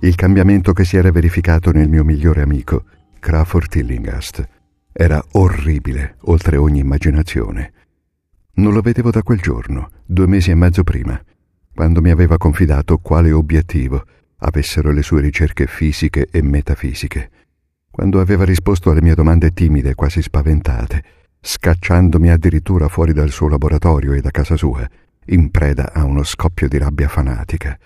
Il cambiamento che si era verificato nel mio migliore amico, Crawford Tillinghast, era orribile, oltre ogni immaginazione. Non lo vedevo da quel giorno, 2 mesi e mezzo prima, quando mi aveva confidato quale obiettivo avessero le sue ricerche fisiche e metafisiche, quando aveva risposto alle mie domande timide, quasi spaventate, scacciandomi addirittura fuori dal suo laboratorio e da casa sua, in preda a uno scoppio di rabbia fanatica.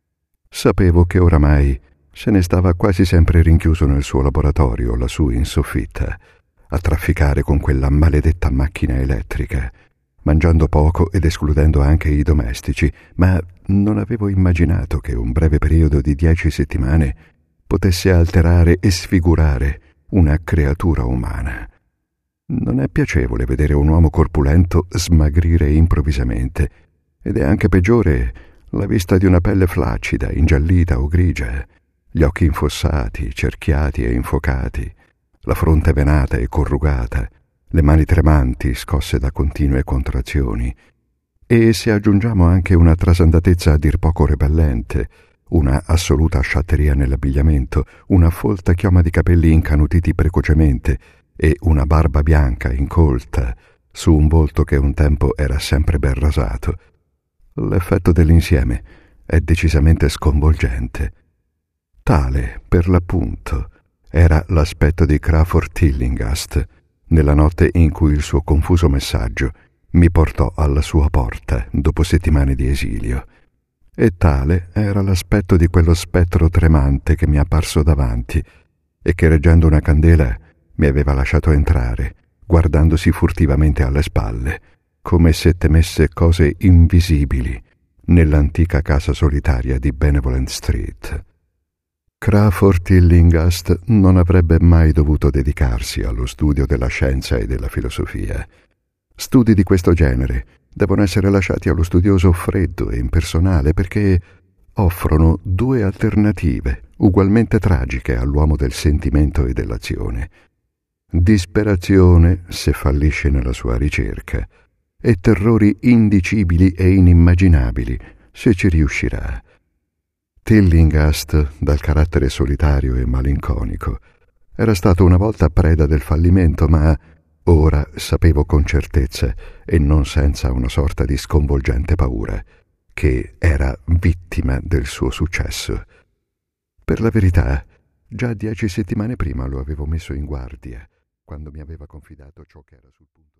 Sapevo che oramai se ne stava quasi sempre rinchiuso nel suo laboratorio, lassù in soffitta, a trafficare con quella maledetta macchina elettrica, mangiando poco ed escludendo anche i domestici, ma non avevo immaginato che un breve periodo di 10 settimane potesse alterare e sfigurare una creatura umana. Non è piacevole vedere un uomo corpulento smagrire improvvisamente, ed è anche peggiore la vista di una pelle flaccida, ingiallita o grigia, gli occhi infossati, cerchiati e infocati, la fronte venata e corrugata, le mani tremanti scosse da continue contrazioni, e se aggiungiamo anche una trasandatezza a dir poco repellente, una assoluta sciatteria nell'abbigliamento, una folta chioma di capelli incanutiti precocemente e una barba bianca incolta su un volto che un tempo era sempre ben rasato, l'effetto dell'insieme è decisamente sconvolgente. Tale, per l'appunto, era l'aspetto di Crawford Tillinghast nella notte in cui il suo confuso messaggio mi portò alla sua porta dopo settimane di esilio. E tale era l'aspetto di quello spettro tremante che mi è apparso davanti e che, reggendo una candela, mi aveva lasciato entrare, guardandosi furtivamente alle spalle, come se temesse cose invisibili nell'antica casa solitaria di Benevolent Street. Crawford Tillinghast non avrebbe mai dovuto dedicarsi allo studio della scienza e della filosofia. Studi di questo genere devono essere lasciati allo studioso freddo e impersonale, perché offrono 2 alternative ugualmente tragiche all'uomo del sentimento e dell'azione: disperazione se fallisce nella sua ricerca e terrori indicibili e inimmaginabili se ci riuscirà. Tillinghast, dal carattere solitario e malinconico, era stato una volta preda del fallimento, ma ora sapevo con certezza, e non senza una sorta di sconvolgente paura, che era vittima del suo successo. Per la verità, già 10 settimane prima lo avevo messo in guardia, quando mi aveva confidato ciò che era sul punto.